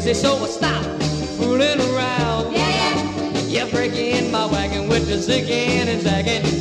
crazy, so I stop fooling around. Yeah, yeah. You're breaking my wagon with the zigging and zagging.